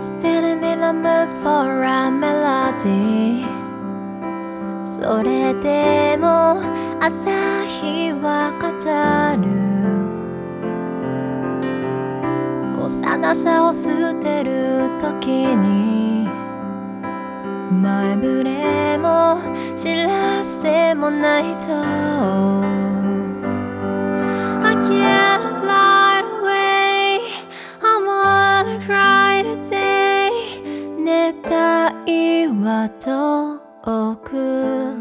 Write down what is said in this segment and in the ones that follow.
Standing in the mood for a melody それでも朝日は語る幼さを捨てる時に前触れも知らせもないと I can't fly away I wanna cry today 願いは遠く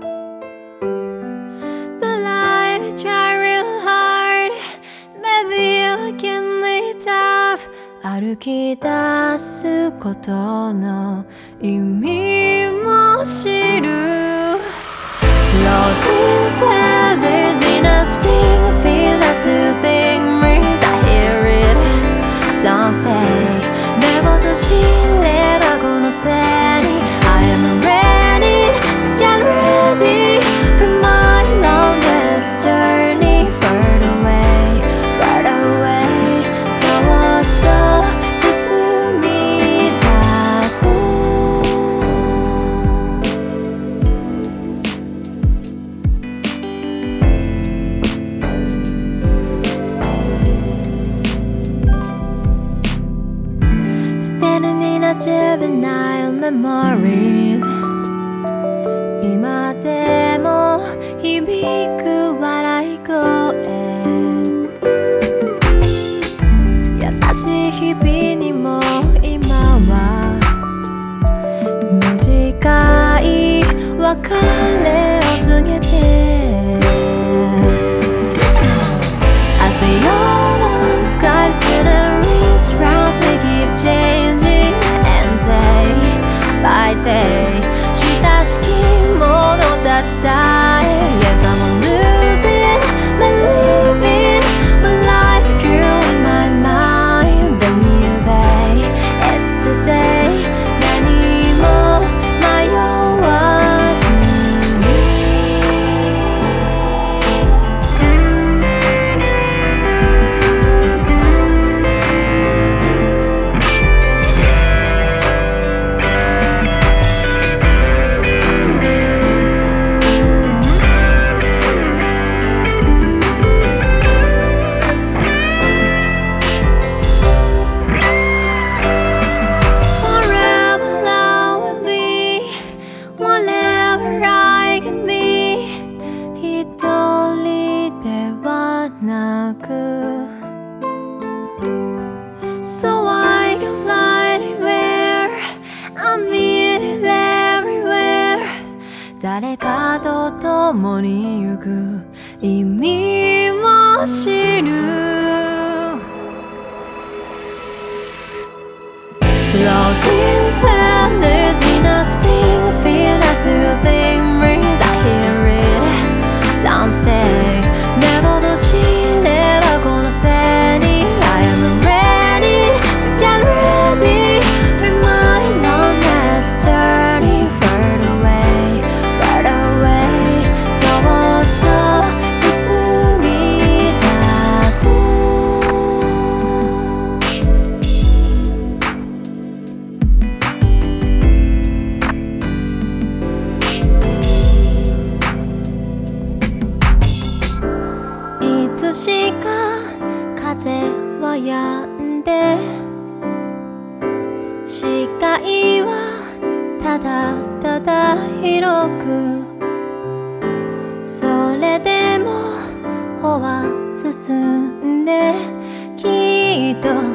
But I will try real hard Maybe I can lead up 歩き出すことの意味も知る Floating feathers in a spring I feel a soothing breeze I hear it Don't stay 目を閉じればこの背に I am ready to get ready For my longest journey Far away, far away そっと進み出すStanding in a juvenile memories 今でも響く笑い声優しい日々にも今は短い別れを告げて I see autumn skies sceneries rounds me keep changing and day by day 親しき者たちさえ Yes I'm losing believing my life grew in my mind The new day is today 何も迷わずにWhatever I can be 一人ではなく So I can fly anywhere I'm needed everywhere 誰かと共に行く意味を知る Floating feathers in a spring I feel a soothing breeze I hear it Don't stay 目を閉じればこの背に I am ready to get ready For my longest journey Far away, far away そっと進み出すいつしか風は止んで視界はただただ広くそれでも歩は進んできっと